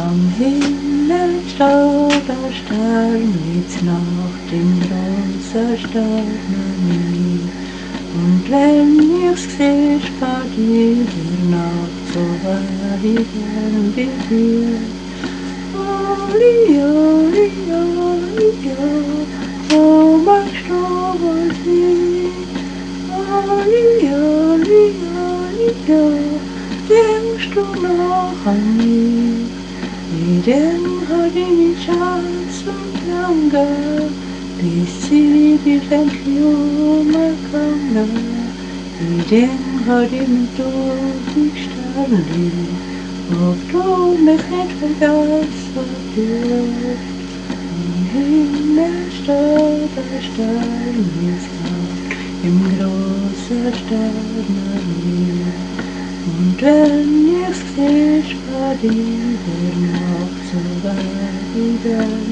Am Himmel steht der Sternblitznacht in großer Sternenhimmel. Und wenn ich's seh, bei dir der Nacht, so wär ich gern bei dir. Oli, oli, oli, wo magst du wohl hin? Oli, oli, oli, denkst du noch an mich? Ich denk an deine Schatz und lange, bis sie dir endlich umgegangen. Ich denk an deine toten Sterne, ob du mich nicht vergessen dürft. Am Himmel steht ein Sternenhimmel im großen Sternenhimmel. Und wenn ich's seh, bei dir der Nacht, so wär ich gern